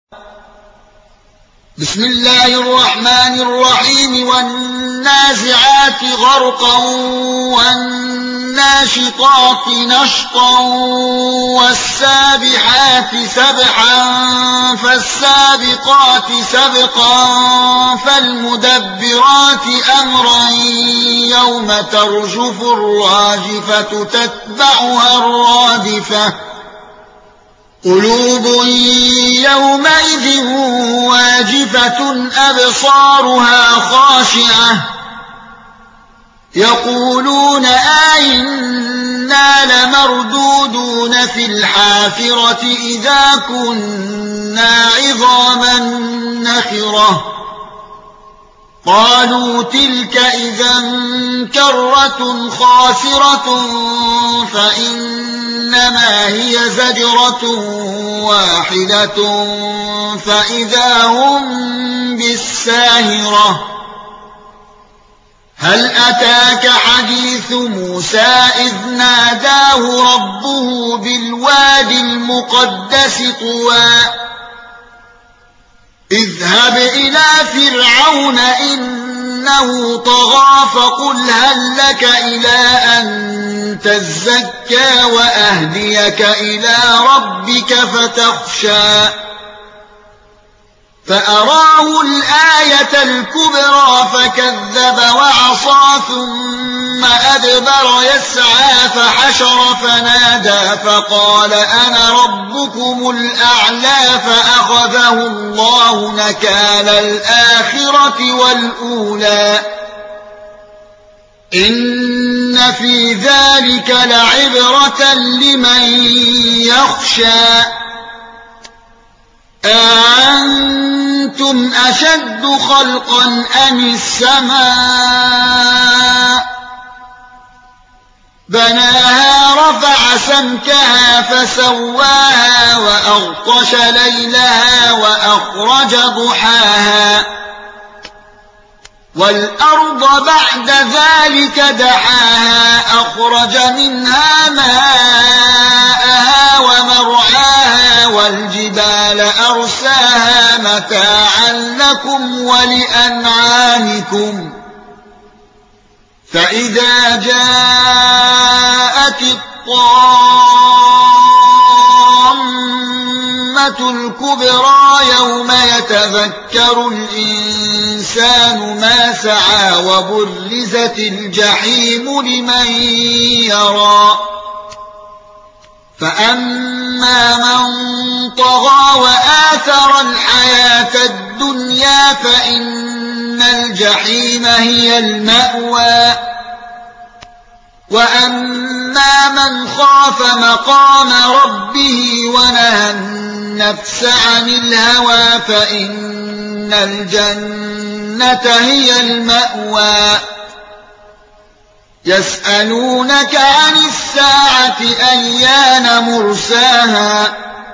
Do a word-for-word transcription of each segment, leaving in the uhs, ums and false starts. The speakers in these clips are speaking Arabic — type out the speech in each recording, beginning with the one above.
بسم الله الرحمن الرحيم والنازعات غرقا والناشطات نشطا والسابحات سبحا فالسابقات سبقا فالمدبرات أمرا يوم ترجف الراجفة تتبعها الرادفة قلوب يومئذ واجفة أبصارها خاشعة يقولون أئنا لمردودون في الحافرة إذا كنا عظاما نخرة قالوا تلك إذا كرة خاسرة فإنما هي زجرة واحدة فإذا هم بالساهرة هل أتاك حديث موسى إذ ناداه ربه بالواد المقدس طوى اذهب إلى فرعون إنه طغى فقل هل لك إلى أن تزكى وأهديك إلى ربك فتخشى فأراه الآية الكبرى فكذب وعصى ثم أدبر يسعى فحشر فنادى فقال أنا ربكم الأعلى فأخذه الله نكال الآخرة والأولى إن في ذلك لعبرة لمن يخشى أأنتم أشد خلقا أم السماء بناها رفع سمكها فسواها وأغطش ليلها وأخرج ضحاها والأرض بعد ذلك دحاها أخرج منها ماءها ومرعاها والجبال أرساها متاعا لكم ولأنعامكم فإذا جاءت الطامة الكبرى يوم يتذكر الإنسان ما سعى وبرزت الجحيم لمن يرى فأما من طغى وآثر الحياة الدنيا فإن الجحيم هي المأوى وأما من خاف مقام ربه ونهى النفس عن الهوى فإن الجنة هي المأوى يسألونك عن الساعة أيان مرساها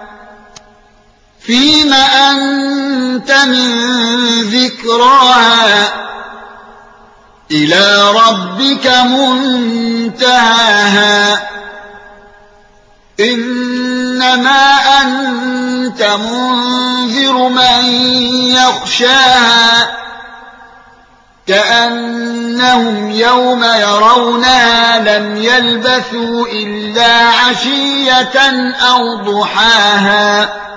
فيم أنت من ذكراها إلى ربك منتهاها إنما أنت منذر من يخشاها كأنهم يوم يرونها لم يلبثوا إلا عشية أو ضحاها